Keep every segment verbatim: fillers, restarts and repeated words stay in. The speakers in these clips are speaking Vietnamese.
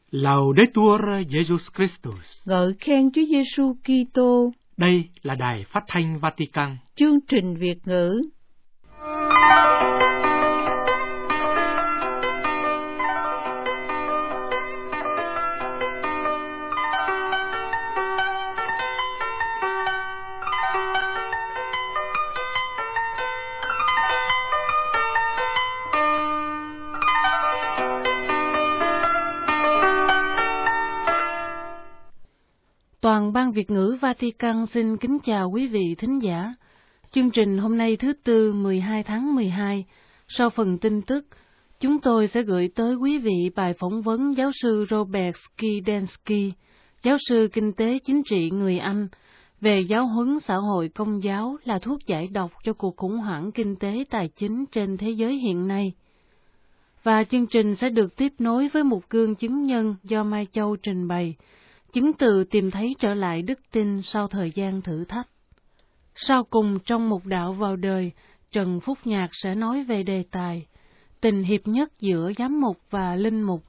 Laudetur Jesus Christus. Ngợi khen Chúa Giêsu Kitô. Đây là đài phát thanh Vatican. Chương trình Việt ngữ. Toàn ban Việt ngữ Vatican xin kính chào quý vị thính giả. Chương trình hôm nay thứ Tư mười hai tháng mười hai, sau phần tin tức, chúng tôi sẽ gửi tới quý vị bài phỏng vấn giáo sư Robert Skidensky, giáo sư kinh tế chính trị người Anh, về giáo huấn xã hội công giáo là thuốc giải độc cho cuộc khủng hoảng kinh tế tài chính trên thế giới hiện nay. Và chương trình sẽ được tiếp nối với một gương chứng nhân do Mai Châu trình bày, chứng từ tìm thấy trở lại đức tin sau thời gian thử thách. Sau cùng trong Mục đạo vào đời, Trần Phúc Nhạc sẽ nói về đề tài tình hiệp nhất giữa giám mục và linh mục.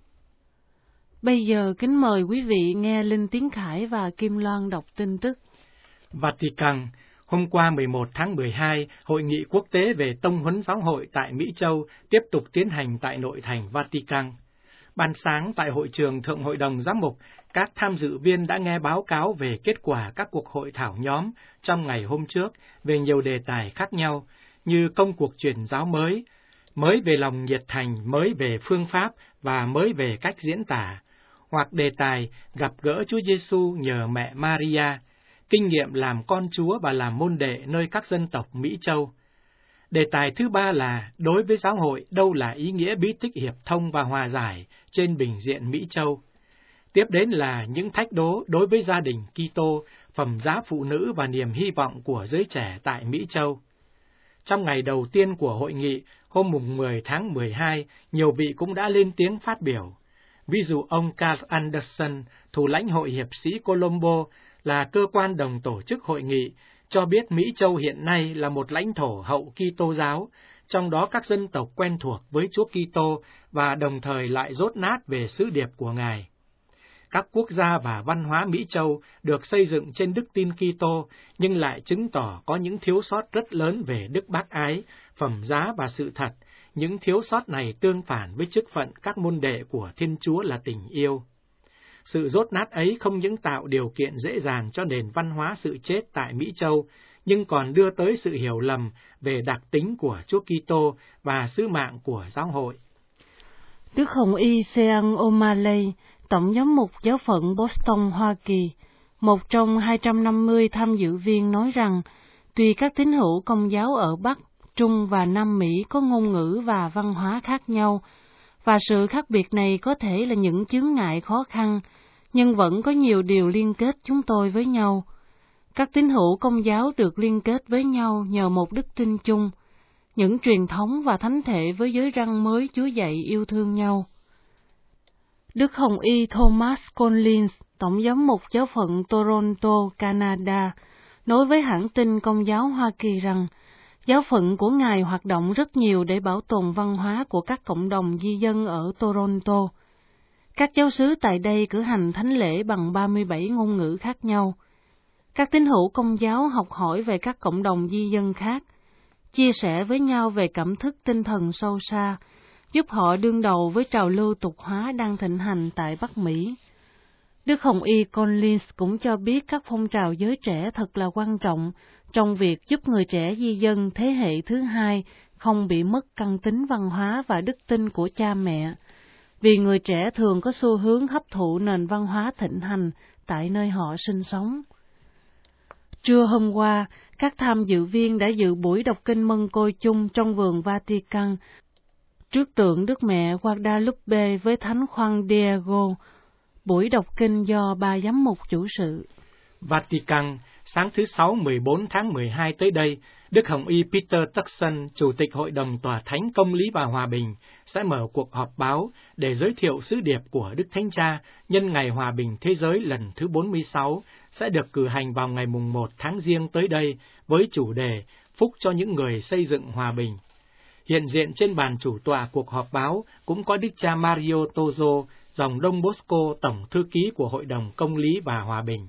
Bây giờ kính mời quý vị nghe Linh Tiến Khải và Kim Loan đọc tin tức. Vatican. Hôm qua mười một tháng mười hai, Hội nghị quốc tế về tông huấn giáo hội tại Mỹ Châu tiếp tục tiến hành tại nội thành Vatican. Ban sáng tại hội trường Thượng Hội đồng Giám mục, các tham dự viên đã nghe báo cáo về kết quả các cuộc hội thảo nhóm trong ngày hôm trước về nhiều đề tài khác nhau, như công cuộc truyền giáo mới, mới về lòng nhiệt thành, mới về phương pháp và mới về cách diễn tả, hoặc đề tài gặp gỡ Chúa Giêsu nhờ mẹ Maria, kinh nghiệm làm con Chúa và làm môn đệ nơi các dân tộc Mỹ Châu. Đề tài thứ ba là đối với giáo hội đâu là ý nghĩa bí tích hiệp thông và hòa giải trên bình diện Mỹ Châu. Tiếp đến là những thách đố đối với gia đình Kitô, phẩm giá phụ nữ và niềm hy vọng của giới trẻ tại Mỹ Châu. Trong ngày đầu tiên của hội nghị, hôm mùng mười tháng mười hai, nhiều vị cũng đã lên tiếng phát biểu. Ví dụ ông Carl Anderson, thủ lãnh Hội Hiệp sĩ Colombo, là cơ quan đồng tổ chức hội nghị, cho biết Mỹ Châu hiện nay là một lãnh thổ hậu Kitô giáo, trong đó các dân tộc quen thuộc với Chúa Kitô và đồng thời lại dốt nát về sứ điệp của Ngài. Các quốc gia và văn hóa Mỹ Châu được xây dựng trên đức tin Kitô, nhưng lại chứng tỏ có những thiếu sót rất lớn về đức bác ái, phẩm giá và sự thật. Những thiếu sót này tương phản với chức phận các môn đệ của Thiên Chúa là tình yêu. Sự dốt nát ấy không những tạo điều kiện dễ dàng cho nền văn hóa sự chết tại Mỹ Châu, nhưng còn đưa tới sự hiểu lầm về đặc tính của Chúa Kitô và sứ mạng của giáo hội. Đức Hồng Y Sean O'Malley, Tổng giám mục giáo phận Boston, Hoa Kỳ, một trong hai trăm năm mươi tham dự viên nói rằng, tuy các tín hữu Công giáo ở Bắc, Trung và Nam Mỹ có ngôn ngữ và văn hóa khác nhau, và sự khác biệt này có thể là những chướng ngại khó khăn, nhưng vẫn có nhiều điều liên kết chúng tôi với nhau. Các tín hữu Công giáo được liên kết với nhau nhờ một đức tin chung, những truyền thống và thánh thể với giới răn mới Chúa dạy yêu thương nhau. Đức Hồng Y Thomas Collins, Tổng giám mục giáo phận Toronto, Canada, nói với hãng tin Công giáo Hoa Kỳ rằng, giáo phận của Ngài hoạt động rất nhiều để bảo tồn văn hóa của các cộng đồng di dân ở Toronto. Các giáo xứ tại đây cử hành thánh lễ bằng ba mươi bảy ngôn ngữ khác nhau. Các tín hữu Công giáo học hỏi về các cộng đồng di dân khác, chia sẻ với nhau về cảm thức tinh thần sâu xa, giúp họ đương đầu với trào lưu tục hóa đang thịnh hành tại Bắc Mỹ. Đức Hồng Y Collins cũng cho biết các phong trào giới trẻ thật là quan trọng trong việc giúp người trẻ di dân thế hệ thứ hai không bị mất căn tính văn hóa và đức tin của cha mẹ, vì người trẻ thường có xu hướng hấp thụ nền văn hóa thịnh hành tại nơi họ sinh sống. Trưa hôm qua, các tham dự viên đã dự buổi đọc kinh Mân Côi chung trong vườn Vatican, trước tượng Đức Mẹ Guadalupe với Thánh Juan Diego, buổi đọc kinh do ba giám mục chủ sự. Vatican, sáng thứ Sáu mười bốn tháng mười hai tới đây, Đức Hồng Y Peter Turkson, Chủ tịch Hội đồng Tòa Thánh Công lý và Hòa bình, sẽ mở cuộc họp báo để giới thiệu sứ điệp của Đức Thánh Cha nhân Ngày Hòa bình Thế giới lần thứ bốn mươi sáu, sẽ được cử hành vào ngày mùng một tháng Giêng tới đây với chủ đề Phúc cho những người xây dựng hòa bình. Hiện diện trên bàn chủ tọa cuộc họp báo cũng có Đức cha Mario Tozo, dòng Đông Bosco, tổng thư ký của Hội đồng Công lý và Hòa bình.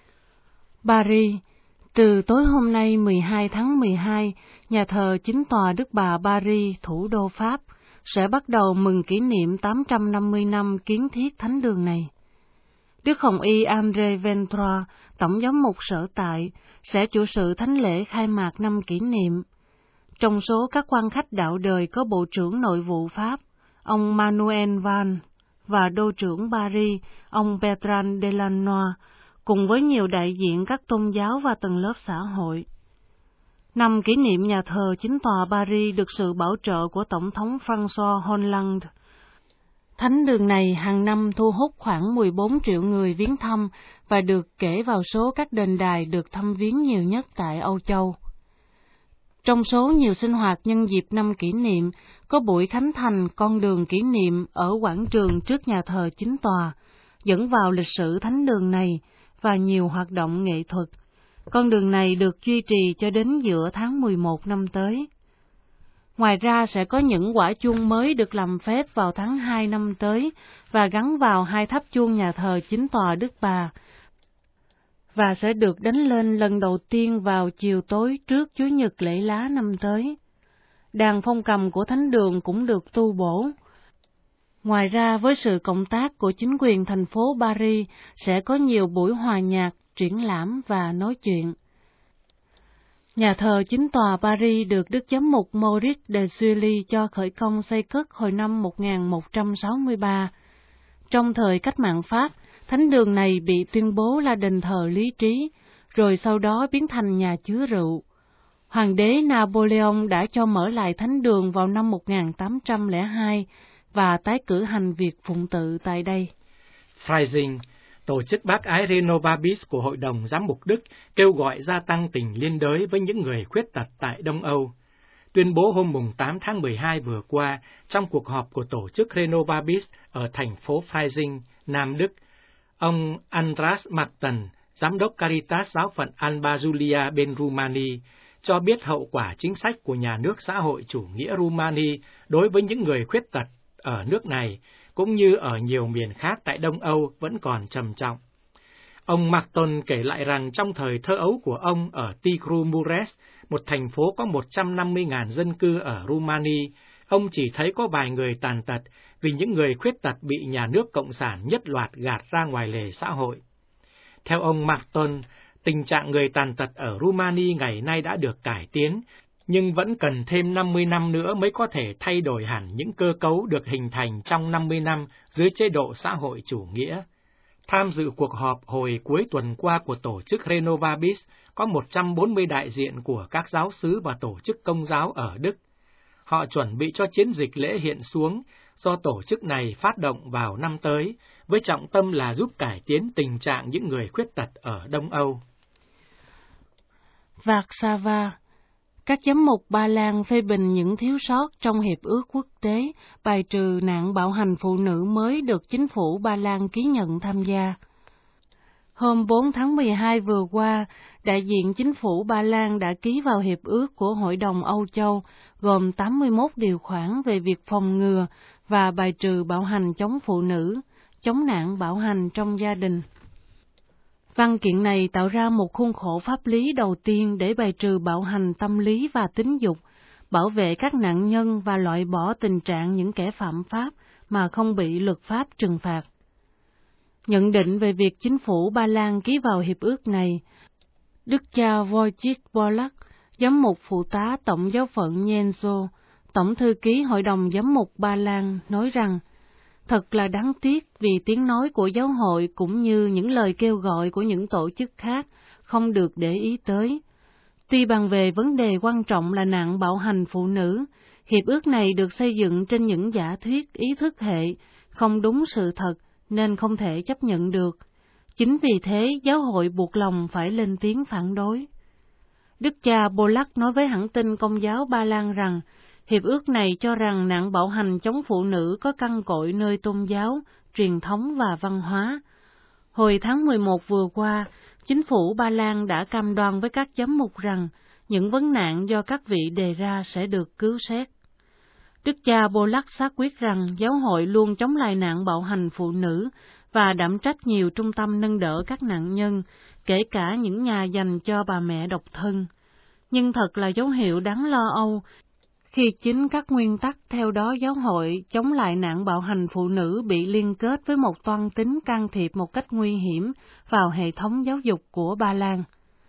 Paris. Từ tối hôm nay mười hai tháng mười hai, nhà thờ Chính tòa Đức Bà Paris, thủ đô Pháp, sẽ bắt đầu mừng kỷ niệm tám trăm năm mươi năm kiến thiết thánh đường này. Đức Hồng Y André Ventura, tổng giám mục sở tại, sẽ chủ sự thánh lễ khai mạc năm kỷ niệm. Trong số các quan khách đạo đời có Bộ trưởng Nội vụ Pháp, ông Manuel Valls, và Đô trưởng Paris, ông Bertrand Delanoë, cùng với nhiều đại diện các tôn giáo và tầng lớp xã hội. Năm kỷ niệm nhà thờ Chính tòa Paris được sự bảo trợ của Tổng thống François Hollande. Thánh đường này hàng năm thu hút khoảng mười bốn triệu người viếng thăm và được kể vào số các đền đài được thăm viếng nhiều nhất tại Âu Châu. Trong số nhiều sinh hoạt nhân dịp năm kỷ niệm, có buổi khánh thành con đường kỷ niệm ở quảng trường trước nhà thờ Chính tòa, dẫn vào lịch sử thánh đường này và nhiều hoạt động nghệ thuật. Con đường này được duy trì cho đến giữa tháng mười một năm tới. Ngoài ra sẽ có những quả chuông mới được làm phép vào tháng hai năm tới và gắn vào hai tháp chuông nhà thờ Chính tòa Đức Bà, và sẽ được đánh lên lần đầu tiên vào chiều tối trước Chủ nhật lễ lá năm tới. Đàn phong cầm của thánh đường cũng được tu bổ. Ngoài ra, với sự cộng tác của chính quyền thành phố Paris, sẽ có nhiều buổi hòa nhạc, triển lãm và nói chuyện. Nhà thờ Chính tòa Paris được Đức Giám mục Maurice de Sully cho khởi công xây cất hồi năm một nghìn một trăm sáu mươi ba. Trong thời cách mạng Pháp, thánh đường này bị tuyên bố là đền thờ lý trí, rồi sau đó biến thành nhà chứa rượu. Hoàng đế Napoleon đã cho mở lại thánh đường vào năm một nghìn tám trăm lẻ hai và tái cử hành việc phụng tự tại đây. Freising, tổ chức bác ái Renovabis của Hội đồng Giám mục Đức, kêu gọi gia tăng tình liên đới với những người khuyết tật tại Đông Âu. Tuyên bố hôm tám tháng mười hai vừa qua trong cuộc họp của tổ chức Renovabis ở thành phố Freising, Nam Đức, ông Andras Martin, giám đốc Caritas giáo phận Alba Giulia bên Rumani, cho biết hậu quả chính sách của nhà nước xã hội chủ nghĩa Rumani đối với những người khuyết tật ở nước này, cũng như ở nhiều miền khác tại Đông Âu vẫn còn trầm trọng. Ông Martin kể lại rằng trong thời thơ ấu của ông ở Tigru Mureș, một thành phố có một trăm năm mươi nghìn dân cư ở Rumani, ông chỉ thấy có vài người tàn tật vì những người khuyết tật bị nhà nước Cộng sản nhất loạt gạt ra ngoài lề xã hội. Theo ông Martin, tình trạng người tàn tật ở Rumani ngày nay đã được cải tiến, nhưng vẫn cần thêm năm mươi năm nữa mới có thể thay đổi hẳn những cơ cấu được hình thành trong năm mươi năm dưới chế độ xã hội chủ nghĩa. Tham dự cuộc họp hồi cuối tuần qua của tổ chức Renovabis có một trăm bốn mươi đại diện của các giáo xứ và tổ chức công giáo ở Đức. Họ chuẩn bị cho chiến dịch lễ hiện xuống do tổ chức này phát động vào năm tới, với trọng tâm là giúp cải tiến tình trạng những người khuyết tật ở Đông Âu. Warsaw. Các giám mục Ba Lan phê bình những thiếu sót trong hiệp ước quốc tế bài trừ nạn bạo hành phụ nữ mới được chính phủ Ba Lan ký nhận tham gia. Hôm bốn tháng mười hai vừa qua, đại diện chính phủ Ba Lan đã ký vào hiệp ước của Hội đồng Âu Châu gồm tám mươi mốt điều khoản về việc phòng ngừa và bài trừ bạo hành chống phụ nữ, chống nạn bạo hành trong gia đình. Văn kiện này tạo ra một khuôn khổ pháp lý đầu tiên để bài trừ bạo hành tâm lý và tính dục, bảo vệ các nạn nhân và loại bỏ tình trạng những kẻ phạm pháp mà không bị luật pháp trừng phạt. Nhận định về việc chính phủ Ba Lan ký vào hiệp ước này, Đức cha Wojciech Polak, giám mục phụ tá Tổng giáo phận Nienzo, Tổng thư ký Hội đồng Giám mục Ba Lan, nói rằng, thật là đáng tiếc vì tiếng nói của giáo hội cũng như những lời kêu gọi của những tổ chức khác không được để ý tới. Tuy bàn về vấn đề quan trọng là nạn bạo hành phụ nữ, hiệp ước này được xây dựng trên những giả thuyết ý thức hệ, không đúng sự thật nên không thể chấp nhận được. Chính vì thế, giáo hội buộc lòng phải lên tiếng phản đối. Đức cha Polak nói với hãng tin Công giáo Ba Lan rằng, hiệp ước này cho rằng nạn bạo hành chống phụ nữ có căn cội nơi tôn giáo, truyền thống và văn hóa. Hồi tháng mười một vừa qua, chính phủ Ba Lan đã cam đoan với các giám mục rằng những vấn nạn do các vị đề ra sẽ được cứu xét. Đức cha Polak xác quyết rằng giáo hội luôn chống lại nạn bạo hành phụ nữ và đảm trách nhiều trung tâm nâng đỡ các nạn nhân, kể cả những nhà dành cho bà mẹ độc thân. Nhưng thật là dấu hiệu đáng lo âu khi chính các nguyên tắc theo đó giáo hội chống lại nạn bạo hành phụ nữ bị liên kết với một toan tính can thiệp một cách nguy hiểm vào hệ thống giáo dục của Ba Lan.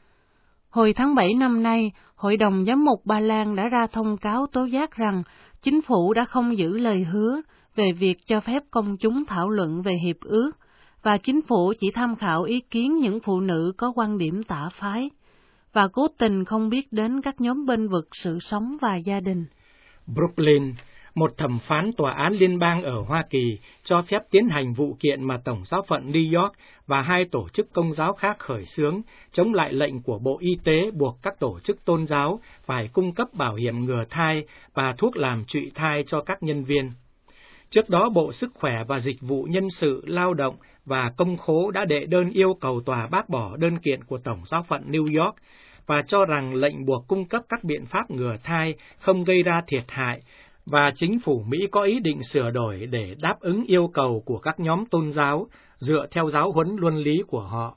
Hồi tháng bảy năm nay, Hội đồng Giám mục Ba Lan đã ra thông cáo tố giác rằng chính phủ đã không giữ lời hứa về việc cho phép công chúng thảo luận về hiệp ước, và chính phủ chỉ tham khảo ý kiến những phụ nữ có quan điểm tả phái, và cố tình không biết đến các nhóm bênh vực sự sống và gia đình. Brooklyn, một thẩm phán tòa án liên bang ở Hoa Kỳ, cho phép tiến hành vụ kiện mà Tổng giáo phận New York và hai tổ chức công giáo khác khởi xướng, chống lại lệnh của Bộ Y tế buộc các tổ chức tôn giáo phải cung cấp bảo hiểm ngừa thai và thuốc làm trụy thai cho các nhân viên. Trước đó, Bộ Sức khỏe và Dịch vụ Nhân sự, Lao động và Công khố đã đệ đơn yêu cầu tòa bác bỏ đơn kiện của Tổng giáo phận New York và cho rằng lệnh buộc cung cấp các biện pháp ngừa thai không gây ra thiệt hại, và chính phủ Mỹ có ý định sửa đổi để đáp ứng yêu cầu của các nhóm tôn giáo dựa theo giáo huấn luân lý của họ.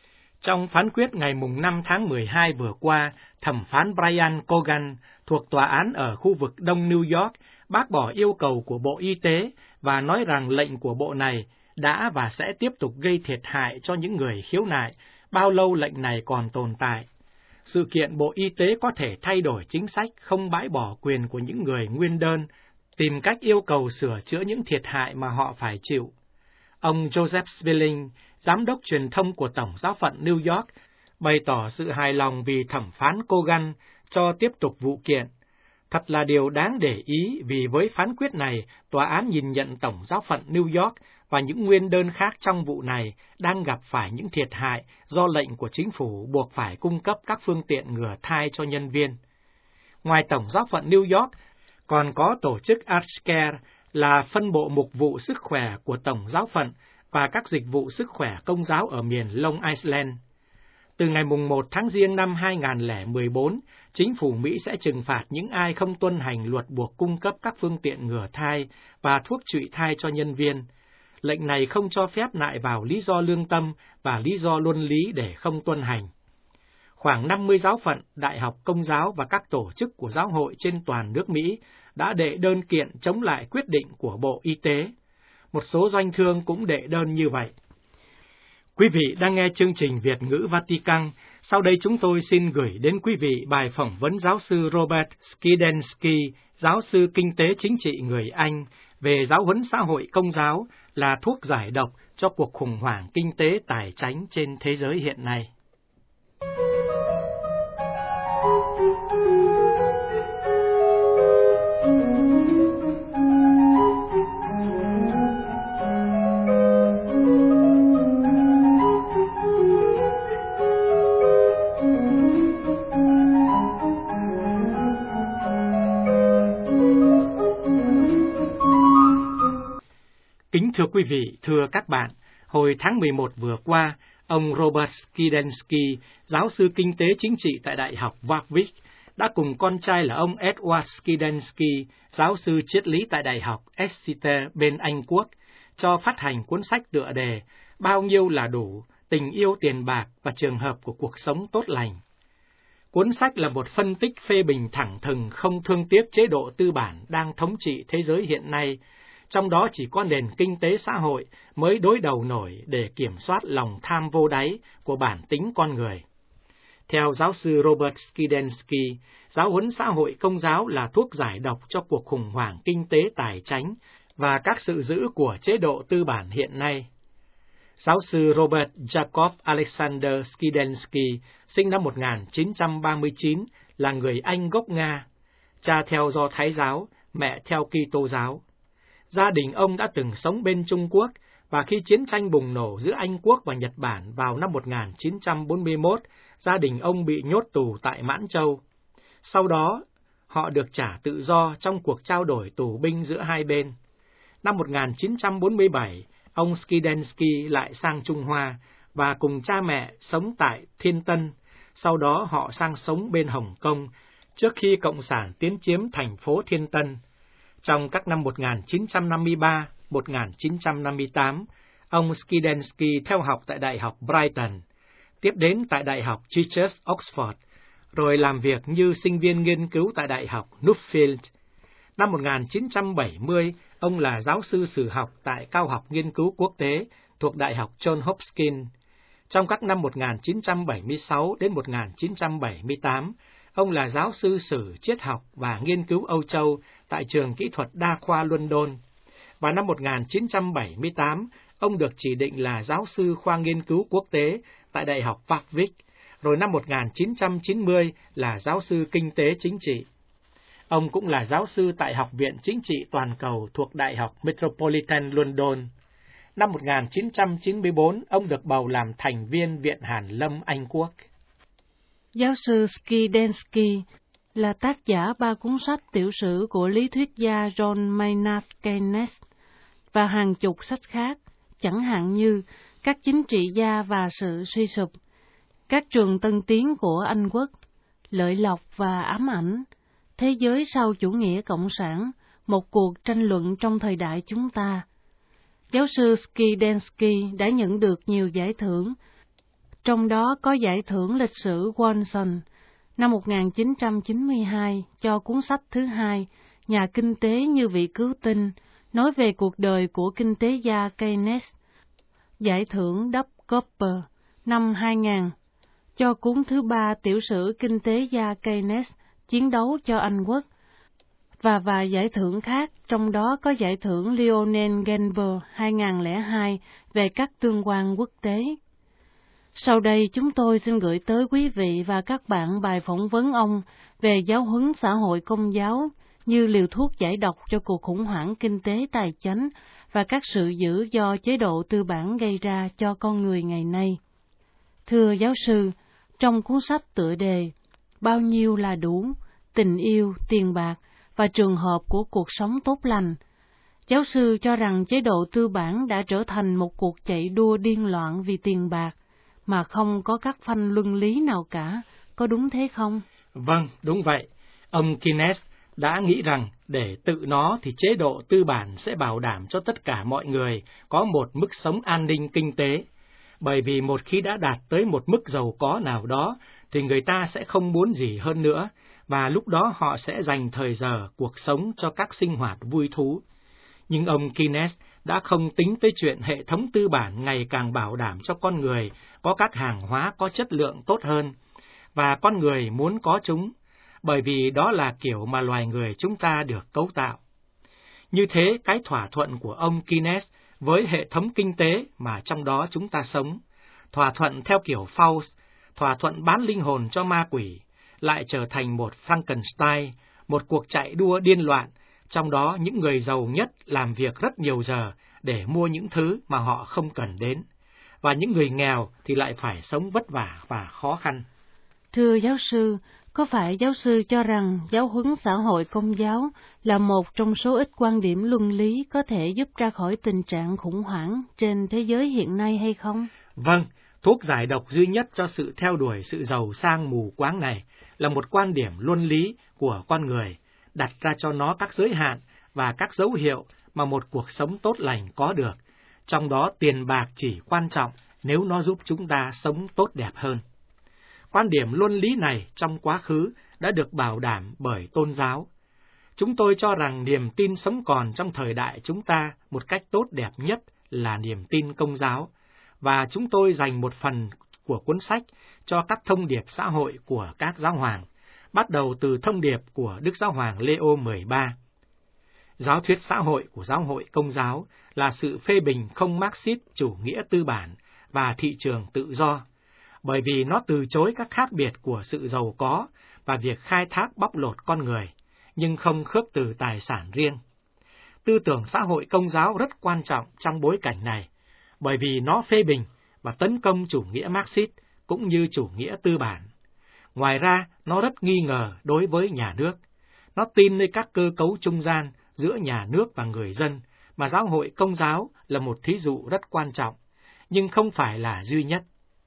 Trong phán quyết ngày năm tháng mười hai vừa qua, thẩm phán Brian Cogan thuộc tòa án ở khu vực Đông New York bác bỏ yêu cầu của Bộ Y tế và nói rằng lệnh của bộ này đã và sẽ tiếp tục gây thiệt hại cho những người khiếu nại, bao lâu lệnh này còn tồn tại. Sự kiện Bộ Y tế có thể thay đổi chính sách không bãi bỏ quyền của những người nguyên đơn, tìm cách yêu cầu sửa chữa những thiệt hại mà họ phải chịu. Ông Joseph Spilling, giám đốc truyền thông của Tổng giáo phận New York, bày tỏ sự hài lòng vì thẩm phán Cogan cho tiếp tục vụ kiện. Thật là điều đáng để ý vì với phán quyết này, tòa án nhìn nhận Tổng giáo phận New York và những nguyên đơn khác trong vụ này đang gặp phải những thiệt hại do lệnh của chính phủ buộc phải cung cấp các phương tiện ngừa thai cho nhân viên. Ngoài Tổng giáo phận New York, còn có tổ chức ArchCare là phân bộ mục vụ sức khỏe của Tổng giáo phận và các dịch vụ sức khỏe công giáo ở miền Long Island. Từ ngày một tháng Giêng năm hai nghìn không trăm mười bốn, chính phủ Mỹ sẽ trừng phạt những ai không tuân hành luật buộc cung cấp các phương tiện ngừa thai và thuốc trụy thai cho nhân viên. Lệnh này không cho phép nại vào lý do lương tâm và lý do luân lý để không tuân hành. Khoảng năm mươi giáo phận, đại học công giáo và các tổ chức của giáo hội trên toàn nước Mỹ đã đệ đơn kiện chống lại quyết định của Bộ Y tế. Một số doanh thương cũng đệ đơn như vậy. Quý vị đang nghe chương trình Việt ngữ Vatican. Sau đây chúng tôi xin gửi đến quý vị bài phỏng vấn giáo sư Robert Skidensky, giáo sư kinh tế chính trị người Anh, về giáo huấn xã hội công giáo là thuốc giải độc cho cuộc khủng hoảng kinh tế tài chánh trên thế giới hiện nay. Kính thưa quý vị, thưa các bạn, hồi tháng mười một vừa qua, ông Robert Skidensky, giáo sư kinh tế chính trị tại Đại học Warwick, đã cùng con trai là ông Edward Skidensky, giáo sư triết lý tại Đại học Exeter bên Anh Quốc, cho phát hành cuốn sách tựa đề Bao nhiêu là đủ, tình yêu tiền bạc và trường hợp của cuộc sống tốt lành. Cuốn sách là một phân tích phê bình thẳng thừng không thương tiếc chế độ tư bản đang thống trị thế giới hiện nay, trong đó chỉ có nền kinh tế xã hội mới đối đầu nổi để kiểm soát lòng tham vô đáy của bản tính con người. Theo giáo sư Robert Skidensky, giáo huấn xã hội công giáo là thuốc giải độc cho cuộc khủng hoảng kinh tế tài chánh và các sự dữ của chế độ tư bản hiện nay. Giáo sư Robert Jacob Alexander Skidensky, sinh năm một nghìn chín trăm ba mươi chín, là người Anh gốc Nga, cha theo Do Thái giáo, mẹ theo Kitô giáo. Gia đình ông đã từng sống bên Trung Quốc, và khi chiến tranh bùng nổ giữa Anh Quốc và Nhật Bản vào năm một nghìn chín trăm bốn mươi mốt, gia đình ông bị nhốt tù tại Mãn Châu. Sau đó, họ được trả tự do trong cuộc trao đổi tù binh giữa hai bên. Năm một nghìn chín trăm bốn mươi bảy, ông Skidensky lại sang Trung Hoa và cùng cha mẹ sống tại Thiên Tân, sau đó họ sang sống bên Hồng Kông, trước khi Cộng sản tiến chiếm thành phố Thiên Tân. Trong các năm một nghìn chín trăm năm mươi ba đến một nghìn chín trăm năm mươi tám, ông Skidensky theo học tại Đại học Brighton, tiếp đến tại Đại học Jesus Oxford, rồi làm việc như sinh viên nghiên cứu tại Đại học Nuffield. Năm một nghìn chín trăm bảy mươi, ông là giáo sư sử học tại Cao học Nghiên cứu Quốc tế thuộc Đại học Johns Hopkins. Trong các năm một nghìn chín trăm bảy mươi sáu đến một nghìn chín trăm bảy mươi tám, ông là giáo sư sử triết học và nghiên cứu Âu Châu tại Trường Kỹ thuật Đa khoa London. Và năm một nghìn chín trăm bảy mươi tám, ông được chỉ định là giáo sư khoa nghiên cứu quốc tế tại Đại học Warwick, rồi năm một nghìn chín trăm chín mươi là giáo sư kinh tế chính trị. Ông cũng là giáo sư tại Học viện Chính trị Toàn cầu thuộc Đại học Metropolitan London. Năm một nghìn chín trăm chín mươi tư, ông được bầu làm thành viên Viện Hàn lâm Anh Quốc. Giáo sư Skidensky là tác giả ba cuốn sách tiểu sử của lý thuyết gia John Maynard Keynes và hàng chục sách khác, chẳng hạn như Các chính trị gia và sự suy sụp, Các trường tân tiến của Anh Quốc, Lợi lộc và ám ảnh, Thế giới sau chủ nghĩa cộng sản, một cuộc tranh luận trong thời đại chúng ta. Giáo sư Skidensky đã nhận được nhiều giải thưởng, trong đó có giải thưởng lịch sử Watson năm một nghìn chín trăm chín mươi hai cho cuốn sách thứ hai, Nhà kinh tế như vị cứu tinh, nói về cuộc đời của kinh tế gia Keynes, giải thưởng Dub Cooper năm hai nghìn cho cuốn thứ ba, Tiểu sử kinh tế gia Keynes, chiến đấu cho Anh Quốc, và vài giải thưởng khác, trong đó có giải thưởng Lionel Gelber hai nghìn không trăm lẻ hai về các tương quan quốc tế. Sau đây chúng tôi xin gửi tới quý vị và các bạn bài phỏng vấn ông về giáo huấn xã hội công giáo như liều thuốc giải độc cho cuộc khủng hoảng kinh tế tài chánh và các sự dữ do chế độ tư bản gây ra cho con người ngày nay. Thưa giáo sư, trong cuốn sách tựa đề Bao nhiêu là đủ, tình yêu, tiền bạc và trường hợp của cuộc sống tốt lành, giáo sư cho rằng chế độ tư bản đã trở thành một cuộc chạy đua điên loạn vì tiền bạc, mà không có các phanh luân lý nào cả, có đúng thế không? Vâng, đúng vậy. Ông Keynes đã nghĩ rằng để tự nó thì chế độ tư bản sẽ bảo đảm cho tất cả mọi người có một mức sống an ninh kinh tế. Bởi vì một khi đã đạt tới một mức giàu có nào đó, thì người ta sẽ không muốn gì hơn nữa, và lúc đó họ sẽ dành thời giờ cuộc sống cho các sinh hoạt vui thú. Nhưng ông Keynes đã không tính tới chuyện hệ thống tư bản ngày càng bảo đảm cho con người có các hàng hóa có chất lượng tốt hơn, và con người muốn có chúng, bởi vì đó là kiểu mà loài người chúng ta được cấu tạo. Như thế, cái thỏa thuận của ông Keynes với hệ thống kinh tế mà trong đó chúng ta sống, thỏa thuận theo kiểu Faust, thỏa thuận bán linh hồn cho ma quỷ, lại trở thành một Frankenstein, một cuộc chạy đua điên loạn, trong đó những người giàu nhất làm việc rất nhiều giờ để mua những thứ mà họ không cần đến, và những người nghèo thì lại phải sống vất vả và khó khăn. Thưa giáo sư, có phải giáo sư cho rằng giáo huấn xã hội công giáo là một trong số ít quan điểm luân lý có thể giúp ra khỏi tình trạng khủng hoảng trên thế giới hiện nay hay không? Vâng, thuốc giải độc duy nhất cho sự theo đuổi sự giàu sang mù quáng này là một quan điểm luân lý của con người, đặt ra cho nó các giới hạn và các dấu hiệu mà một cuộc sống tốt lành có được, trong đó tiền bạc chỉ quan trọng nếu nó giúp chúng ta sống tốt đẹp hơn. Quan điểm luân lý này trong quá khứ đã được bảo đảm bởi tôn giáo. Chúng tôi cho rằng niềm tin sống còn trong thời đại chúng ta một cách tốt đẹp nhất là niềm tin công giáo, và chúng tôi dành một phần của cuốn sách cho các thông điệp xã hội của các giáo hoàng, bắt đầu từ thông điệp của Đức Giáo hoàng Leo mười ba. Giáo thuyết xã hội của giáo hội công giáo là sự phê bình không Marxist chủ nghĩa tư bản và thị trường tự do, bởi vì nó từ chối các khác biệt của sự giàu có và việc khai thác bóc lột con người, nhưng không khước từ tài sản riêng. Tư tưởng xã hội công giáo rất quan trọng trong bối cảnh này, bởi vì nó phê bình và tấn công chủ nghĩa Marxist cũng như chủ nghĩa tư bản. Ngoài ra, nó rất nghi ngờ đối với nhà nước. Nó tin nơi các cơ cấu trung gian giữa nhà nước và người dân, mà giáo hội công giáo là một thí dụ rất quan trọng, nhưng không phải là duy nhất.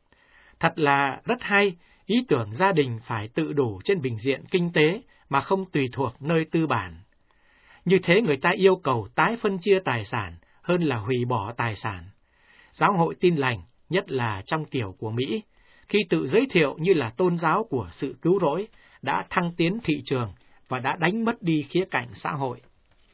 Thật là rất hay, ý tưởng gia đình phải tự đủ trên bình diện kinh tế mà không tùy thuộc nơi tư bản. Như thế người ta yêu cầu tái phân chia tài sản hơn là hủy bỏ tài sản. Giáo hội Tin Lành, nhất là trong kiểu của Mỹ, khi tự giới thiệu như là tôn giáo của sự cứu rỗi, đã thăng tiến thị trường và đã đánh mất đi khía cạnh xã hội.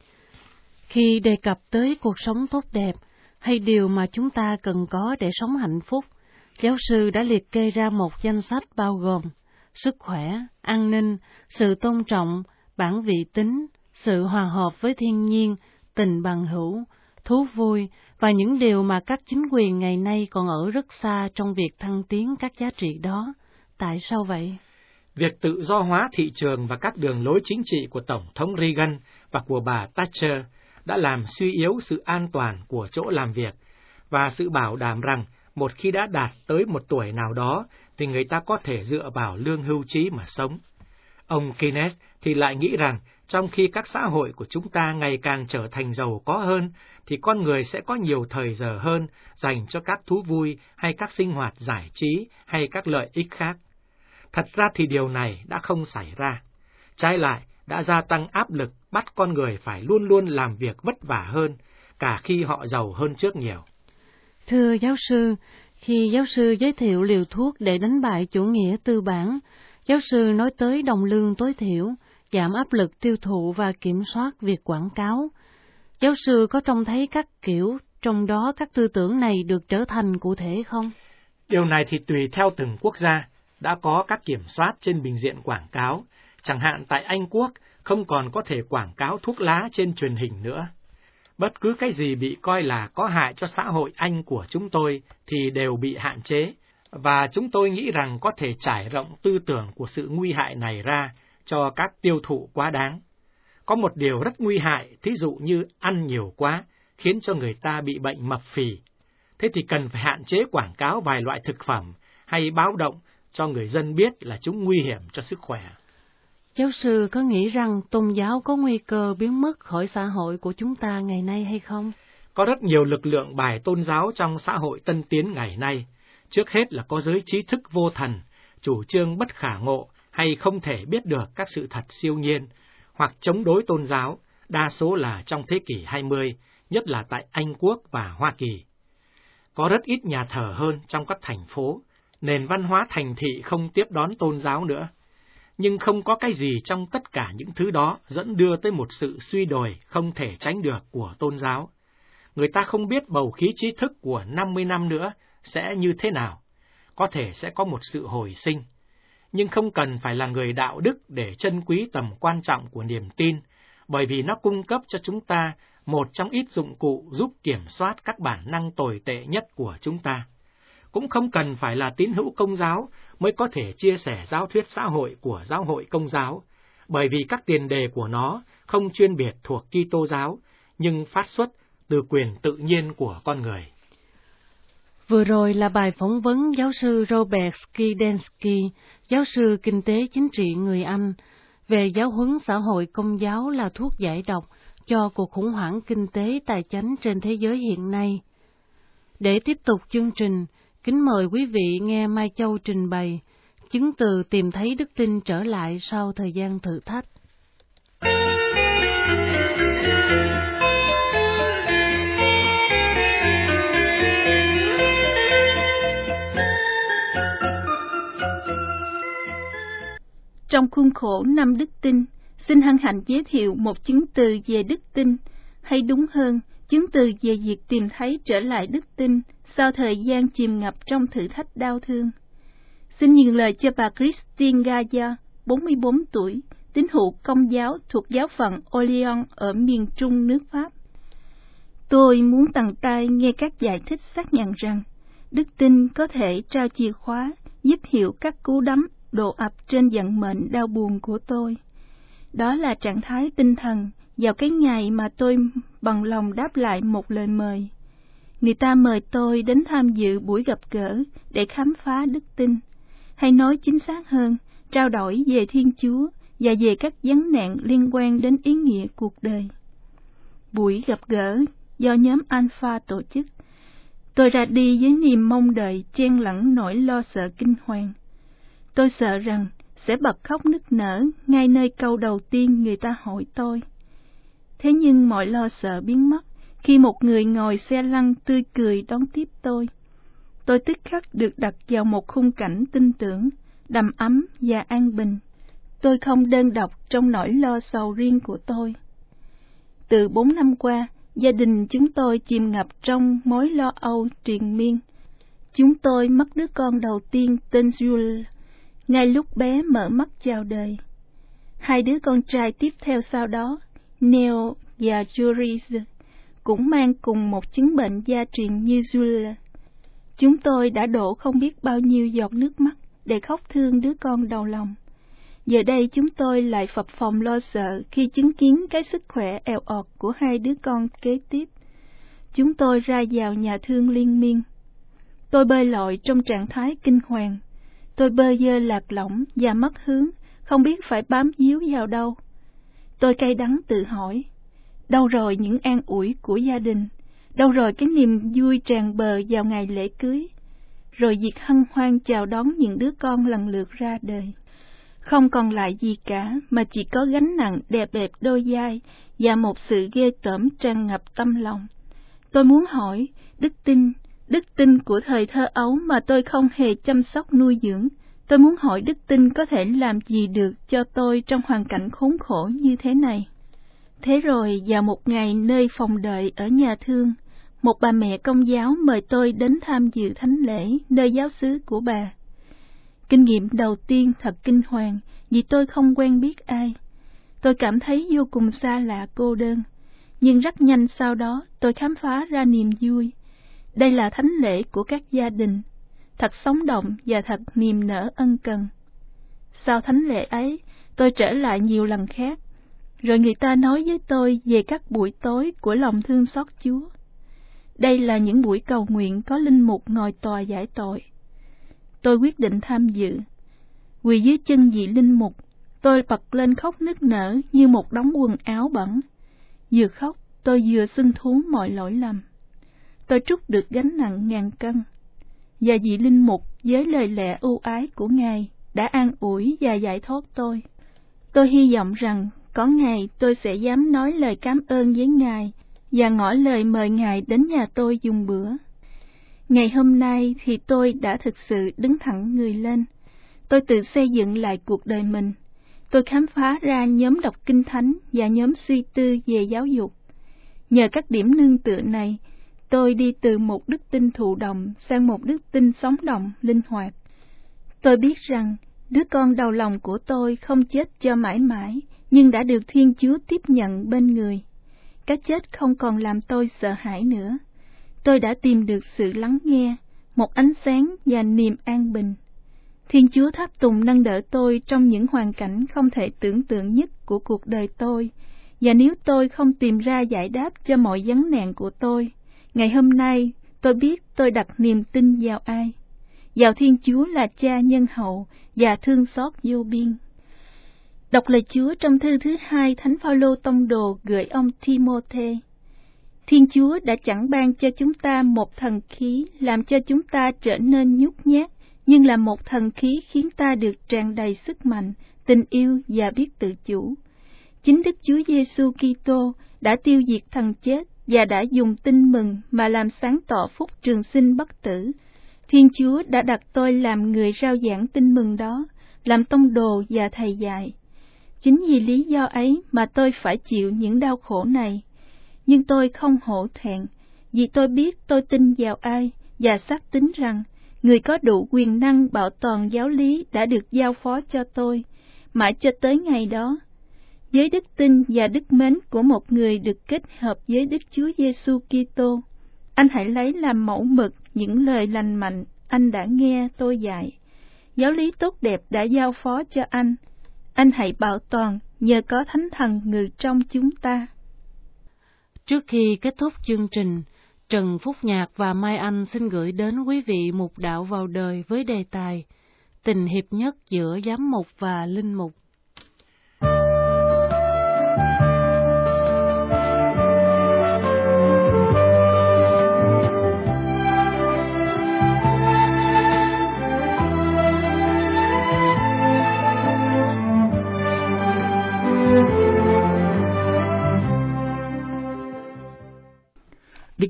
Khi đề cập tới cuộc sống tốt đẹp, hay điều mà chúng ta cần có để sống hạnh phúc, giáo sư đã liệt kê ra một danh sách bao gồm sức khỏe, an ninh, sự tôn trọng, bản vị tính, sự hòa hợp với thiên nhiên, tình bằng hữu, thú vui và những điều mà các chính quyền ngày nay còn ở rất xa trong việc thăng tiến các giá trị đó. Tại sao vậy? Việc tự do hóa thị trường và các đường lối chính trị của Tổng thống Reagan và của bà Thatcher đã làm suy yếu sự an toàn của chỗ làm việc và sự bảo đảm rằng một khi đã đạt tới một tuổi nào đó thì người ta có thể dựa vào lương hưu trí mà sống. Ông Keynes thì lại nghĩ rằng trong khi các xã hội của chúng ta ngày càng trở thành giàu có hơn, thì con người sẽ có nhiều thời giờ hơn dành cho các thú vui hay các sinh hoạt giải trí hay các lợi ích khác. Thật ra thì điều này đã không xảy ra. Trái lại, đã gia tăng áp lực bắt con người phải luôn luôn làm việc vất vả hơn, cả khi họ giàu hơn trước nhiều. Thưa giáo sư, khi giáo sư giới thiệu liều thuốc để đánh bại chủ nghĩa tư bản, giáo sư nói tới đồng lương tối thiểu, giảm áp lực tiêu thụ và kiểm soát việc quảng cáo. Giáo sư có trông thấy các kiểu, trong đó các tư tưởng này được trở thành cụ thể không? Điều này thì tùy theo từng quốc gia, đã có các kiểm soát trên bình diện quảng cáo. Chẳng hạn tại Anh Quốc, không còn có thể quảng cáo thuốc lá trên truyền hình nữa. Bất cứ cái gì bị coi là có hại cho xã hội Anh của chúng tôi thì đều bị hạn chế, và chúng tôi nghĩ rằng có thể trải rộng tư tưởng của sự nguy hại này ra cho các tiêu thụ quá đáng. Có một điều rất nguy hại, thí dụ như ăn nhiều quá, khiến cho người ta bị bệnh mập phì. Thế thì cần phải hạn chế quảng cáo vài loại thực phẩm hay báo động cho người dân biết là chúng nguy hiểm cho sức khỏe. Giáo sư có nghĩ rằng tôn giáo có nguy cơ biến mất khỏi xã hội của chúng ta ngày nay hay không? Có rất nhiều lực lượng bài tôn giáo trong xã hội tân tiến ngày nay. Trước hết là có giới trí thức vô thần, chủ trương bất khả ngộ hay không thể biết được các sự thật siêu nhiên, hoặc chống đối tôn giáo, đa số là trong thế kỷ hai mươi, nhất là tại Anh Quốc và Hoa Kỳ. Có rất ít nhà thờ hơn trong các thành phố, nền văn hóa thành thị không tiếp đón tôn giáo nữa. Nhưng không có cái gì trong tất cả những thứ đó dẫn đưa tới một sự suy đồi không thể tránh được của tôn giáo. Người ta không biết bầu khí trí thức của năm mươi năm nữa sẽ như thế nào. Có thể sẽ có một sự hồi sinh. Nhưng không cần phải là người đạo đức để trân quý tầm quan trọng của niềm tin, bởi vì nó cung cấp cho chúng ta một trong ít dụng cụ giúp kiểm soát các bản năng tồi tệ nhất của chúng ta. Cũng không cần phải là tín hữu Công giáo mới có thể chia sẻ giáo thuyết xã hội của giáo hội Công giáo, bởi vì các tiền đề của nó không chuyên biệt thuộc Kitô giáo, nhưng phát xuất từ quyền tự nhiên của con người. Vừa rồi là bài phỏng vấn giáo sư Robert Skidensky, giáo sư kinh tế chính trị người Anh, về giáo huấn xã hội Công giáo là thuốc giải độc cho cuộc khủng hoảng kinh tế tài chánh trên thế giới hiện nay. Để tiếp tục chương trình, kính mời quý vị nghe Mai Châu trình bày chứng từ tìm thấy đức tin trở lại sau thời gian thử thách. Trong khuôn khổ năm đức tin, xin hân hạnh giới thiệu một chứng từ về đức tin, hay đúng hơn, chứng từ về việc tìm thấy trở lại đức tin sau thời gian chìm ngập trong thử thách đau thương. Xin nhường lời cho bà Christine Gaillard, bốn mươi bốn tuổi, tín hữu Công giáo thuộc giáo phận Orléans ở miền trung nước Pháp. Tôi muốn tận tay nghe các giải thích xác nhận rằng đức tin có thể trao chìa khóa giúp hiểu các cú đấm đổ ập trên vận mệnh đau buồn của tôi. Đó là trạng thái tinh thần vào cái ngày mà tôi bằng lòng đáp lại một lời mời. Người ta mời tôi đến tham dự buổi gặp gỡ để khám phá đức tin, hay nói chính xác hơn, trao đổi về Thiên Chúa và về các vấn nạn liên quan đến ý nghĩa cuộc đời. Buổi gặp gỡ do nhóm Alpha tổ chức. Tôi ra đi với niềm mong đợi chen lẫn nỗi lo sợ kinh hoàng. Tôi sợ rằng sẽ bật khóc nức nở ngay nơi câu đầu tiên người ta hỏi tôi: Thế nhưng mọi lo sợ biến mất khi một người ngồi xe lăn tươi cười đón tiếp tôi. Tôi tức khắc được đặt vào một khung cảnh tin tưởng, đầm ấm và an bình. Tôi không đơn độc trong nỗi lo sầu riêng của tôi. Từ bốn năm qua, gia đình chúng tôi chìm ngập trong mối lo âu triền miên. Chúng tôi mất đứa con đầu tiên tên Jules, ngay lúc bé mở mắt chào đời. Hai đứa con trai tiếp theo sau đó, Neo và Juris, cũng mang cùng một chứng bệnh gia truyền như Jules. Chúng tôi đã đổ không biết bao nhiêu giọt nước mắt để khóc thương đứa con đầu lòng. Giờ đây chúng tôi lại phập phồng lo sợ khi chứng kiến cái sức khỏe èo ọt của hai đứa con kế tiếp. Chúng tôi ra vào nhà thương liên miên. Tôi bơi lội trong trạng thái kinh hoàng. Tôi bơ vơ lạc lõng và mất hướng, không biết phải bám víu vào đâu. Tôi cay đắng tự hỏi, đâu rồi những an ủi của gia đình? Đâu rồi cái niềm vui tràn bờ vào ngày lễ cưới? Rồi việc hân hoan chào đón những đứa con lần lượt ra đời. Không còn lại gì cả, mà chỉ có gánh nặng đè bẹp đôi vai và một sự ghê tởm tràn ngập tâm lòng. Tôi muốn hỏi, đức tin, đức tin của thời thơ ấu mà tôi không hề chăm sóc nuôi dưỡng, tôi muốn hỏi đức tin có thể làm gì được cho tôi trong hoàn cảnh khốn khổ như thế này. Thế rồi vào một ngày nơi phòng đợi ở nhà thương, một bà mẹ công giáo mời tôi đến tham dự thánh lễ nơi giáo xứ của bà. Kinh nghiệm đầu tiên thật kinh hoàng vì tôi không quen biết ai. Tôi cảm thấy vô cùng xa lạ cô đơn, nhưng rất nhanh sau đó tôi khám phá ra niềm vui. Đây là thánh lễ của các gia đình, thật sống động và thật niềm nở ân cần. Sau thánh lễ ấy, tôi trở lại nhiều lần khác, rồi người ta nói với tôi về các buổi tối của lòng thương xót Chúa. Đây là những buổi cầu nguyện có linh mục ngồi tòa giải tội. Tôi quyết định tham dự. Quỳ dưới chân vị linh mục, tôi bật lên khóc nức nở như một đống quần áo bẩn. Vừa khóc, tôi vừa xưng thú mọi lỗi lầm. Tôi trút được gánh nặng ngàn cân. Và vị linh mục với lời lẽ ưu ái của Ngài đã an ủi và giải thoát tôi. Tôi hy vọng rằng có ngày tôi sẽ dám nói lời cảm ơn với Ngài và ngỏ lời mời Ngài đến nhà tôi dùng bữa. Ngày hôm nay thì tôi đã thực sự đứng thẳng người lên. Tôi tự xây dựng lại cuộc đời mình. Tôi khám phá ra nhóm đọc kinh thánh và nhóm suy tư về giáo dục. Nhờ các điểm nương tựa này, tôi đi từ một đức tin thụ động sang một đức tin sống động, linh hoạt. Tôi biết rằng đứa con đầu lòng của tôi không chết cho mãi mãi, nhưng đã được Thiên Chúa tiếp nhận bên người. Cái chết không còn làm tôi sợ hãi nữa. Tôi đã tìm được sự lắng nghe, một ánh sáng và niềm an bình. Thiên Chúa tháp tùng nâng đỡ tôi trong những hoàn cảnh không thể tưởng tượng nhất của cuộc đời tôi, và nếu tôi không tìm ra giải đáp cho mọi vấn nạn của tôi, ngày hôm nay tôi biết tôi đặt niềm tin vào ai. Vào Thiên Chúa là Cha nhân hậu và thương xót vô biên. Đọc lời Chúa trong thư thứ hai Thánh Phaolô tông đồ gửi ông Timôthê. Thiên Chúa đã chẳng ban cho chúng ta một thần khí làm cho chúng ta trở nên nhút nhát, nhưng là một thần khí khiến ta được tràn đầy sức mạnh, tình yêu và biết tự chủ. Chính Đức Chúa Giêsu Kitô đã tiêu diệt thần chết và đã dùng tin mừng mà làm sáng tỏ phúc trường sinh bất tử. Thiên Chúa đã đặt tôi làm người rao giảng tin mừng đó, làm tông đồ và thầy dạy. Chính vì lý do ấy mà tôi phải chịu những đau khổ này. Nhưng tôi không hổ thẹn, vì tôi biết tôi tin vào ai và xác tín rằng người có đủ quyền năng bảo toàn giáo lý đã được giao phó cho tôi, mãi cho tới ngày đó. Với đức tin và đức mến của một người được kết hợp với Đức Chúa Giêsu Kitô, anh hãy lấy làm mẫu mực những lời lành mạnh anh đã nghe tôi dạy. Giáo lý tốt đẹp đã giao phó cho anh, anh hãy bảo toàn nhờ có Thánh Thần ngự trong chúng ta. Trước khi kết thúc chương trình, Trần Phúc Nhạc và Mai Anh xin gửi đến quý vị mục đạo vào đời với đề tài Tình hiệp nhất giữa giám mục và linh mục.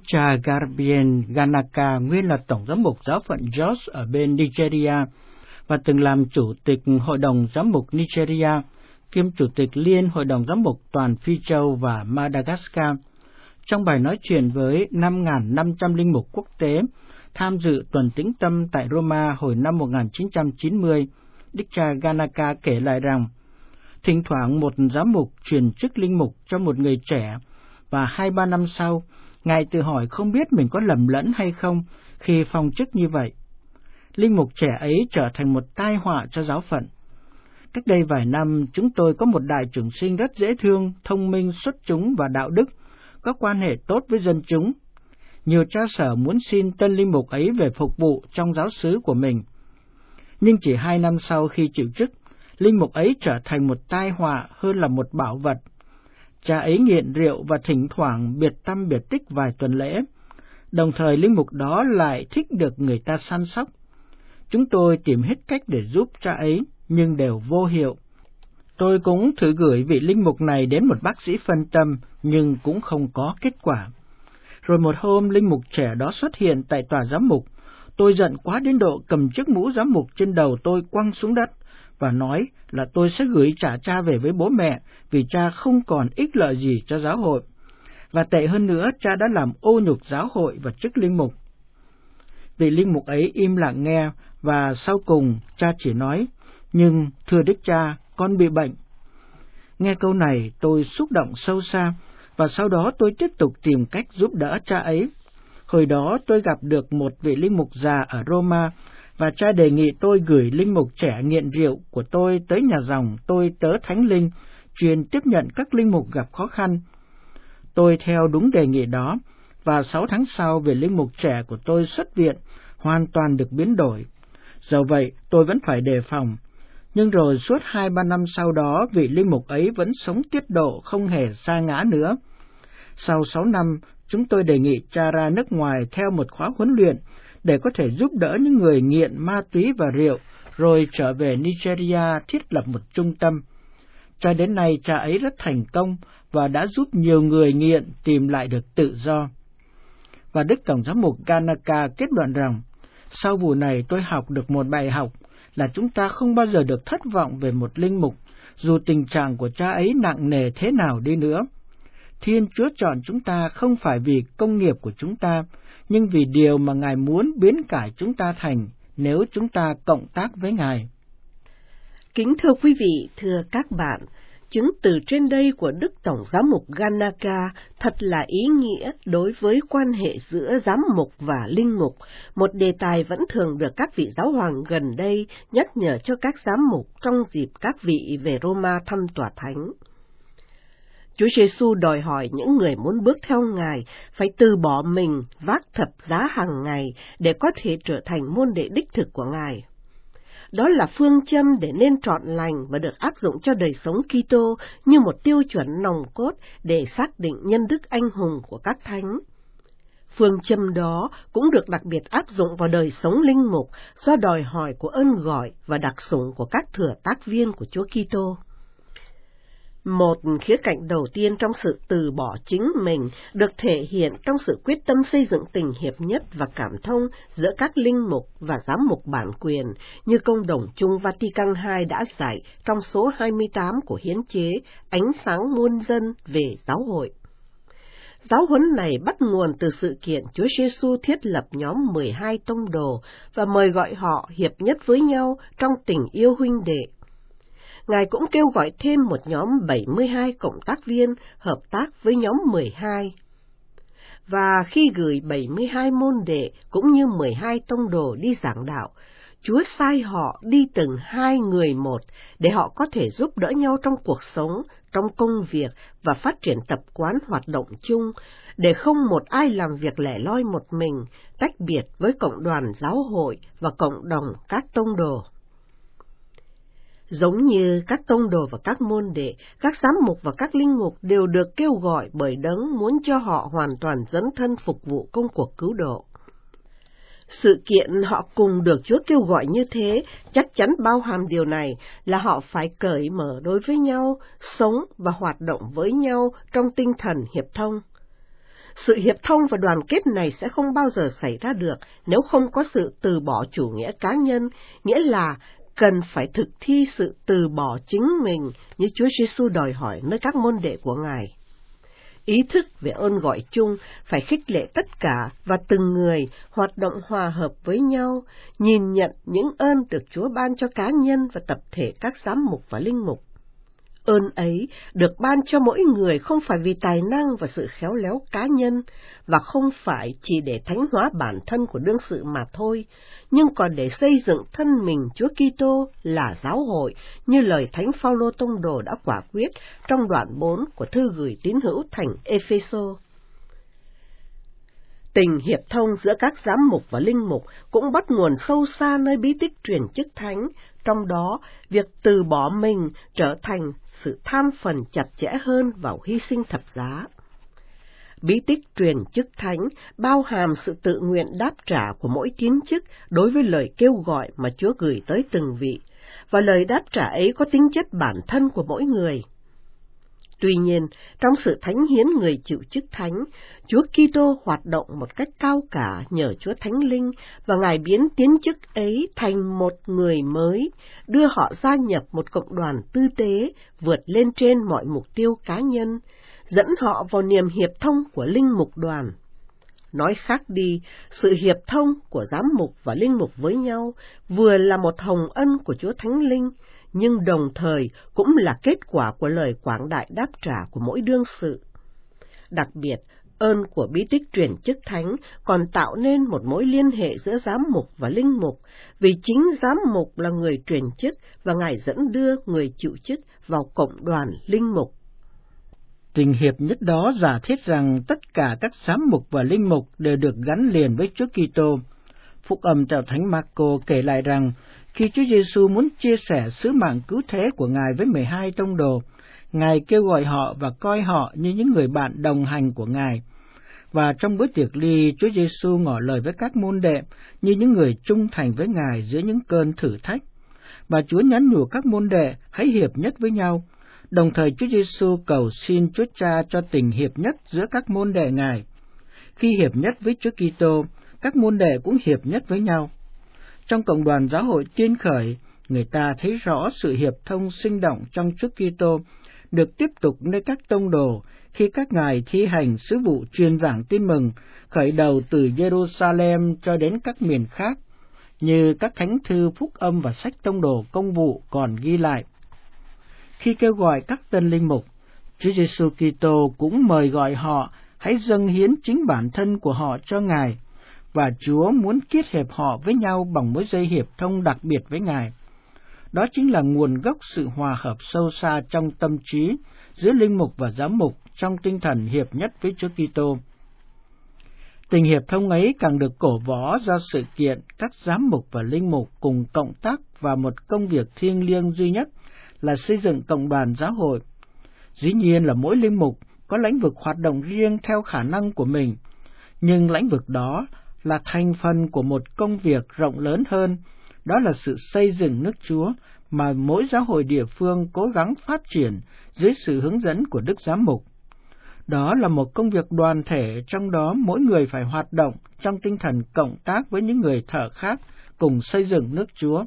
cha Gabriel Ganaka, nguyên là Tổng giám mục giáo phận Jos ở bên Nigeria và từng làm Chủ tịch Hội đồng Giám mục Nigeria, kiêm Chủ tịch Liên Hội đồng Giám mục toàn Phi Châu và Madagascar. Trong bài nói chuyện với năm nghìn năm trăm linh mục quốc tế tham dự tuần tĩnh tâm tại Roma hồi năm một nghìn chín trăm chín mươi, Đức cha Ganaka kể lại rằng, thỉnh thoảng một giám mục truyền chức linh mục cho một người trẻ, và hai ba năm sau, Ngài tự hỏi không biết mình có lầm lẫn hay không khi phong chức như vậy. Linh mục trẻ ấy trở thành một tai họa cho giáo phận. Cách đây vài năm, chúng tôi có một đại trưởng sinh rất dễ thương, thông minh, xuất chúng và đạo đức, có quan hệ tốt với dân chúng. Nhiều cha sở muốn xin tân linh mục ấy về phục vụ trong giáo xứ của mình. Nhưng chỉ hai năm sau khi chịu chức, linh mục ấy trở thành một tai họa hơn là một bảo vật. Cha ấy nghiện rượu và thỉnh thoảng biệt tâm biệt tích vài tuần lễ. Đồng thời linh mục đó lại thích được người ta săn sóc. Chúng tôi tìm hết cách để giúp cha ấy, nhưng đều vô hiệu. Tôi cũng thử gửi vị linh mục này đến một bác sĩ phân tâm, nhưng cũng không có kết quả. Rồi một hôm, linh mục trẻ đó xuất hiện tại tòa giám mục. Tôi giận quá đến độ cầm chiếc mũ giám mục trên đầu tôi quăng xuống đất, và nói là tôi sẽ gửi trả cha về với bố mẹ, vì cha không còn ích lợi gì cho giáo hội. Và tệ hơn nữa, cha đã làm ô nhục giáo hội và chức linh mục. Vị linh mục ấy im lặng nghe, và sau cùng cha chỉ nói, nhưng thưa đức cha, con bị bệnh. Nghe câu này tôi xúc động sâu xa, và sau đó tôi tiếp tục tìm cách giúp đỡ cha ấy. Hồi đó tôi gặp được một vị linh mục già ở Roma, và cha đề nghị tôi gửi linh mục trẻ nghiện rượu của tôi tới nhà dòng tôi tớ Thánh Linh, chuyên tiếp nhận các linh mục gặp khó khăn. Tôi theo đúng đề nghị đó, và sáu tháng sau vị linh mục trẻ của tôi xuất viện, hoàn toàn được biến đổi. Dẫu vậy, tôi vẫn phải đề phòng. Nhưng rồi suốt hai ba năm sau đó, vị linh mục ấy vẫn sống tiết độ, không hề sa ngã nữa. Sau sáu năm, chúng tôi đề nghị cha ra nước ngoài theo một khóa huấn luyện để có thể giúp đỡ những người nghiện ma túy và rượu, rồi trở về Nigeria thiết lập một trung tâm. Cho đến nay, cha ấy rất thành công và đã giúp nhiều người nghiện tìm lại được tự do. Và Đức Tổng giám mục Ganaka kết luận rằng, sau vụ này tôi học được một bài học là chúng ta không bao giờ được thất vọng về một linh mục, dù tình trạng của cha ấy nặng nề thế nào đi nữa. Thiên Chúa chọn chúng ta không phải vì công nghiệp của chúng ta, nhưng vì điều mà Ngài muốn biến cải chúng ta thành nếu chúng ta cộng tác với Ngài. Kính thưa quý vị, thưa các bạn, chứng từ trên đây của Đức Tổng giám mục Ganaka thật là ý nghĩa đối với quan hệ giữa giám mục và linh mục, một đề tài vẫn thường được các vị giáo hoàng gần đây nhắc nhở cho các giám mục trong dịp các vị về Roma thăm tòa thánh. Chúa Giêsu đòi hỏi những người muốn bước theo Ngài phải từ bỏ mình, vác thập giá hàng ngày để có thể trở thành môn đệ đích thực của Ngài. Đó là phương châm để nên trọn lành và được áp dụng cho đời sống Kitô như một tiêu chuẩn nòng cốt để xác định nhân đức anh hùng của các thánh. Phương châm đó cũng được đặc biệt áp dụng vào đời sống linh mục do đòi hỏi của ơn gọi và đặc sủng của các thừa tác viên của Chúa Kitô. Một khía cạnh đầu tiên trong sự từ bỏ chính mình được thể hiện trong sự quyết tâm xây dựng tình hiệp nhất và cảm thông giữa các linh mục và giám mục bản quyền, như Công đồng chung Vatican hai đã dạy trong số hai mươi tám của hiến chế Ánh sáng muôn dân về giáo hội. Giáo huấn này bắt nguồn từ sự kiện Chúa Giêsu thiết lập nhóm mười hai tông đồ và mời gọi họ hiệp nhất với nhau trong tình yêu huynh đệ. Ngài cũng kêu gọi thêm một nhóm bảy mươi hai cộng tác viên hợp tác với nhóm mười hai. Và khi gửi bảy mươi hai môn đệ cũng như mười hai tông đồ đi giảng đạo, Chúa sai họ đi từng hai người một để họ có thể giúp đỡ nhau trong cuộc sống, trong công việc và phát triển tập quán hoạt động chung, để không một ai làm việc lẻ loi một mình, tách biệt với cộng đoàn giáo hội và cộng đồng các tông đồ. Giống như các tông đồ và các môn đệ, các giám mục và các linh mục đều được kêu gọi bởi Đấng muốn cho họ hoàn toàn dấn thân phục vụ công cuộc cứu độ. Sự kiện họ cùng được Chúa kêu gọi như thế chắc chắn bao hàm điều này là họ phải cởi mở đối với nhau, sống và hoạt động với nhau trong tinh thần hiệp thông. Sự hiệp thông và đoàn kết này sẽ không bao giờ xảy ra được nếu không có sự từ bỏ chủ nghĩa cá nhân, nghĩa là cần phải thực thi sự từ bỏ chính mình như Chúa Giêsu đòi hỏi nơi các môn đệ của Ngài. Ý thức về ơn gọi chung phải khích lệ tất cả và từng người hoạt động hòa hợp với nhau, nhìn nhận những ơn được Chúa ban cho cá nhân và tập thể các giám mục và linh mục. Ơn ấy được ban cho mỗi người không phải vì tài năng và sự khéo léo cá nhân, và không phải chỉ để thánh hóa bản thân của đương sự mà thôi, nhưng còn để xây dựng thân mình Chúa Kitô là giáo hội, như lời Thánh Phaolô tông đồ đã quả quyết trong đoạn bốn của thư gửi tín hữu thành Ê-phê-sô. Tình hiệp thông giữa các giám mục và linh mục cũng bắt nguồn sâu xa nơi bí tích truyền chức thánh, trong đó việc từ bỏ mình trở thành sự tham phần chặt chẽ hơn vào hy sinh thập giá. Bí tích truyền chức thánh bao hàm sự tự nguyện đáp trả của mỗi tín chức đối với lời kêu gọi mà Chúa gửi tới từng vị, và lời đáp trả ấy có tính chất bản thân của mỗi người. Tuy nhiên, trong sự thánh hiến người chịu chức thánh, Chúa Kitô hoạt động một cách cao cả nhờ Chúa Thánh Linh, và Ngài biến tiến chức ấy thành một người mới, đưa họ gia nhập một cộng đoàn tư tế, vượt lên trên mọi mục tiêu cá nhân, dẫn họ vào niềm hiệp thông của linh mục đoàn. Nói khác đi, sự hiệp thông của giám mục và linh mục với nhau vừa là một hồng ân của Chúa Thánh Linh, nhưng đồng thời cũng là kết quả của lời quảng đại đáp trả của mỗi đương sự. Đặc biệt, ơn của bí tích truyền chức thánh còn tạo nên một mối liên hệ giữa giám mục và linh mục, vì chính giám mục là người truyền chức và Ngài dẫn đưa người chịu chức vào cộng đoàn linh mục. Tình hiệp nhất đó giả thiết rằng tất cả các giám mục và linh mục đều được gắn liền với Chúa Kitô. Phúc âm theo Thánh Marco kể lại rằng, khi Chúa Giêsu muốn chia sẻ sứ mạng cứu thế của Ngài với mười hai tông đồ, Ngài kêu gọi họ và coi họ như những người bạn đồng hành của Ngài. Và trong bữa tiệc ly, Chúa Giêsu ngỏ lời với các môn đệ như những người trung thành với Ngài giữa những cơn thử thách. Và Chúa nhắn nhủ các môn đệ hãy hiệp nhất với nhau. Đồng thời Chúa Giêsu cầu xin Chúa Cha cho tình hiệp nhất giữa các môn đệ Ngài. Khi hiệp nhất với Chúa Kitô, các môn đệ cũng hiệp nhất với nhau. Trong cộng đoàn giáo hội tiên khởi, người ta thấy rõ sự hiệp thông sinh động trong Chúa Kitô được tiếp tục nơi các tông đồ khi các ngài thi hành sứ vụ truyền giảng tin mừng, khởi đầu từ Jerusalem cho đến các miền khác, như các thánh thư phúc âm và sách tông đồ công vụ còn ghi lại. Khi kêu gọi các tân linh mục, Chúa Giêsu Kitô cũng mời gọi họ hãy dâng hiến chính bản thân của họ cho Ngài, và Chúa muốn kết hợp họ với nhau bằng mối dây hiệp thông đặc biệt với Ngài. Đó chính là nguồn gốc sự hòa hợp sâu xa trong tâm trí giữa linh mục và giám mục trong tinh thần hiệp nhất với Chúa Kitô. Tình hiệp thông ấy càng được cổ võ do sự kiện các giám mục và linh mục cùng cộng tác vào một công việc thiêng liêng duy nhất là xây dựng cộng đoàn giáo hội. Dĩ nhiên là mỗi linh mục có lĩnh vực hoạt động riêng theo khả năng của mình, nhưng lĩnh vực đó là thành phần của một công việc rộng lớn hơn, đó là sự xây dựng nước Chúa mà mỗi giáo hội địa phương cố gắng phát triển dưới sự hướng dẫn của Đức Giám mục. Đó là một công việc đoàn thể, trong đó mỗi người phải hoạt động trong tinh thần cộng tác với những người thợ khác cùng xây dựng nước Chúa.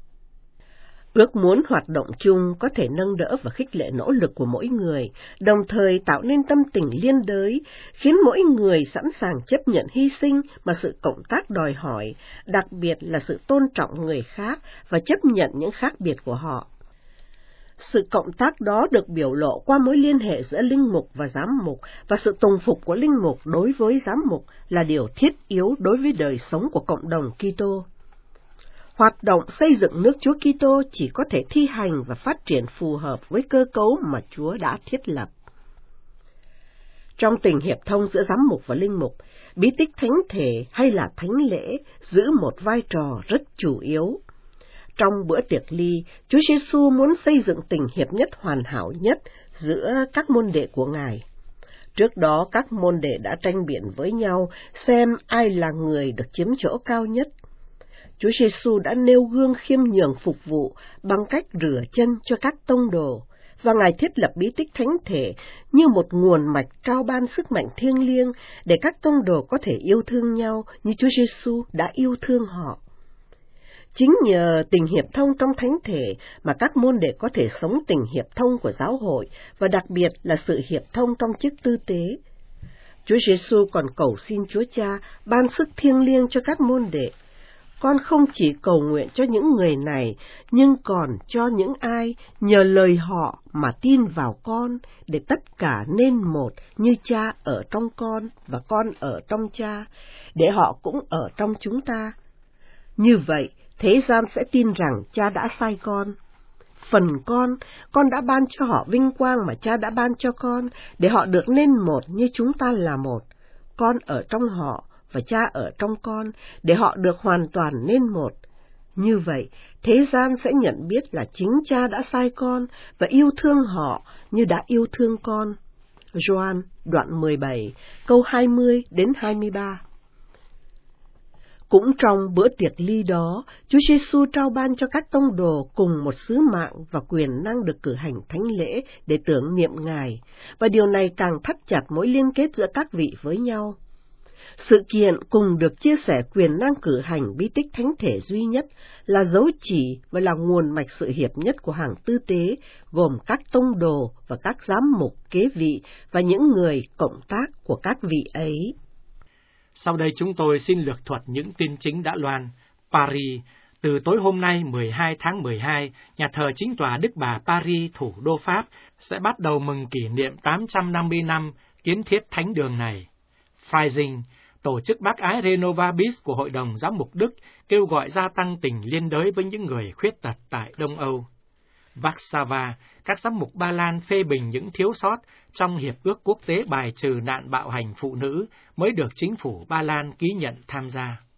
Ước muốn hoạt động chung có thể nâng đỡ và khích lệ nỗ lực của mỗi người, đồng thời tạo nên tâm tình liên đới, khiến mỗi người sẵn sàng chấp nhận hy sinh mà sự cộng tác đòi hỏi, đặc biệt là sự tôn trọng người khác và chấp nhận những khác biệt của họ. Sự cộng tác đó được biểu lộ qua mối liên hệ giữa linh mục và giám mục, và sự tùng phục của linh mục đối với giám mục là điều thiết yếu đối với đời sống của cộng đồng Kitô. Hoạt động xây dựng nước Chúa Kitô chỉ có thể thi hành và phát triển phù hợp với cơ cấu mà Chúa đã thiết lập. Trong tình hiệp thông giữa giám mục và linh mục, bí tích thánh thể hay là thánh lễ giữ một vai trò rất chủ yếu. Trong bữa tiệc ly, Chúa Giêsu muốn xây dựng tình hiệp nhất hoàn hảo nhất giữa các môn đệ của Ngài. Trước đó các môn đệ đã tranh biện với nhau xem ai là người được chiếm chỗ cao nhất. Chúa Giêsu đã nêu gương khiêm nhường phục vụ bằng cách rửa chân cho các tông đồ, và Ngài thiết lập bí tích thánh thể như một nguồn mạch trao ban sức mạnh thiêng liêng để các tông đồ có thể yêu thương nhau như Chúa Giêsu đã yêu thương họ. Chính nhờ tình hiệp thông trong thánh thể mà các môn đệ có thể sống tình hiệp thông của giáo hội, và đặc biệt là sự hiệp thông trong chức tư tế. Chúa Giêsu còn cầu xin Chúa Cha ban sức thiêng liêng cho các môn đệ. Con không chỉ cầu nguyện cho những người này, nhưng còn cho những ai nhờ lời họ mà tin vào con, để tất cả nên một như Cha ở trong con và con ở trong Cha, để họ cũng ở trong chúng ta. Như vậy, thế gian sẽ tin rằng Cha đã sai con. Phần con, con đã ban cho họ vinh quang mà Cha đã ban cho con, để họ được nên một như chúng ta là một. Con ở trong họ và Cha ở trong con, để họ được hoàn toàn nên một. Như vậy, thế gian sẽ nhận biết là chính Cha đã sai con và yêu thương họ như đã yêu thương con. Gioan đoạn mười bảy, câu hai mươi đến hai mươi ba. Cũng trong bữa tiệc ly đó, Chúa Giêsu trao ban cho các tông đồ cùng một sứ mạng và quyền năng được cử hành thánh lễ để tưởng niệm Ngài, và điều này càng thắt chặt mối liên kết giữa các vị với nhau. Sự kiện cùng được chia sẻ quyền năng cử hành bí tích thánh thể duy nhất, là dấu chỉ và là nguồn mạch sự hiệp nhất của hàng tư tế, gồm các tông đồ và các giám mục kế vị và những người cộng tác của các vị ấy. Sau đây chúng tôi xin lược thuật những tin chính đã loan. Paris, từ tối hôm nay mười hai tháng mười hai, nhà thờ Chính tòa Đức Bà Paris, thủ đô Pháp, sẽ bắt đầu mừng kỷ niệm tám trăm năm mươi năm kiến thiết thánh đường này. Freising, tổ chức bác ái Renovabis của Hội đồng Giám mục Đức, kêu gọi gia tăng tình liên đới với những người khuyết tật tại Đông Âu. Warsaw, các giám mục Ba Lan phê bình những thiếu sót trong Hiệp ước quốc tế bài trừ nạn bạo hành phụ nữ mới được chính phủ Ba Lan ký nhận tham gia.